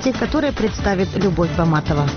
новости, которые представит Любовь Баматова.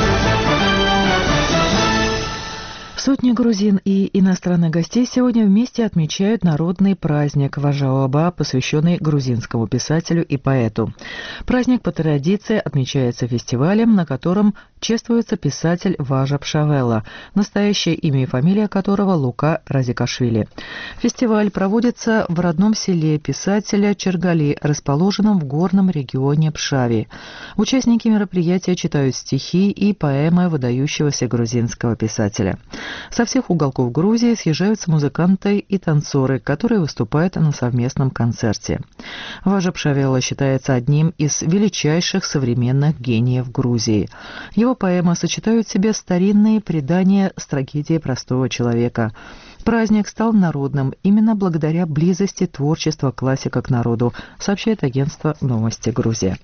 Сотни грузин и иностранных гостей сегодня вместе отмечают народный праздник Важа-Оба, посвященный грузинскому писателю и поэту. Праздник по традиции отмечается фестивалем, на котором чествуется писатель Важа Пшавела, настоящее имя и фамилия которого Лука Разикашвили. Фестиваль проводится в родном селе писателя Чергали, расположенном в горном регионе Пшави. Участники мероприятия читают стихи и поэмы выдающегося грузинского писателя. Со всех уголков Грузии съезжаются музыканты и танцоры, которые выступают на совместном концерте. Важа Пшавела считается одним из величайших современных гениев Грузии. Его поэмы сочетают в себе старинные предания с трагедией простого человека. Праздник стал народным именно благодаря близости творчества классика к народу, сообщает агентство «Новости Грузия».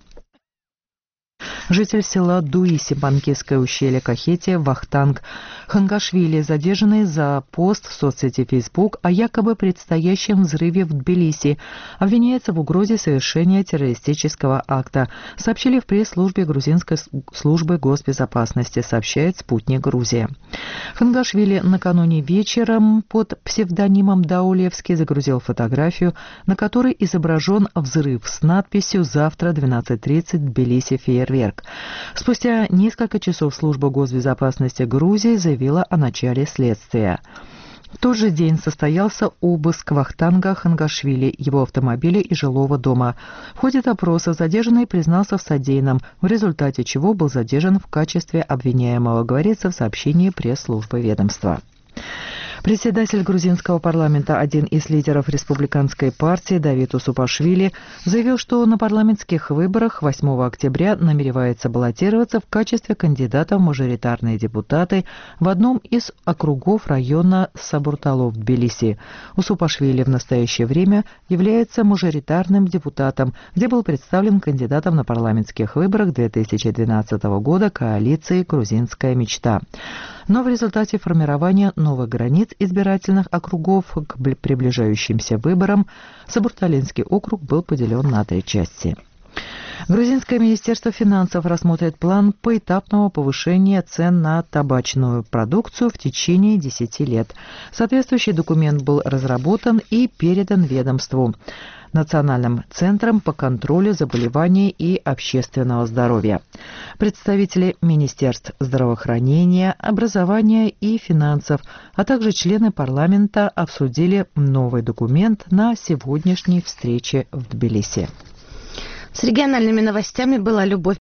Житель села Дуиси, Банкирское ущелье Кахетия, Вахтанг Хангашвили, задержанный за пост в соцсети Facebook о якобы предстоящем взрыве в Тбилиси, обвиняется в угрозе совершения террористического акта, сообщили в пресс-службе грузинской службы госбезопасности, сообщает «Спутник Грузия». Хангашвили накануне вечером под псевдонимом Даулевский загрузил фотографию, на которой изображен взрыв с надписью «Завтра 12:30 Тбилиси фейерверк». Спустя несколько часов служба госбезопасности Грузии заявила о начале следствия. В тот же день состоялся обыск Вахтанга Хангашвили, его автомобиля и жилого дома. В ходе допроса задержанный признался в содеянном, в результате чего был задержан в качестве обвиняемого, говорится в сообщении пресс-службы ведомства. Председатель грузинского парламента, один из лидеров республиканской партии Давид Усупашвили, заявил, что на парламентских выборах 8 октября намеревается баллотироваться в качестве кандидата в мажоритарные депутаты в одном из округов района Сабуртало в Тбилиси. Усупашвили в настоящее время является мажоритарным депутатом, где был представлен кандидатом на парламентских выборах 2012 года коалиции «Грузинская мечта». Но в результате формирования новых границ избирательных округов к приближающимся выборам Сабурталинский округ был поделен на 3 части. Грузинское министерство финансов рассмотрит план поэтапного повышения цен на табачную продукцию в течение 10 лет. Соответствующий документ был разработан и передан ведомству, Национальным центром по контролю заболеваний и общественного здоровья. Представители министерств здравоохранения, образования и финансов, а также члены парламента обсудили новый документ на сегодняшней встрече в Тбилиси. С региональными новостями была Любовь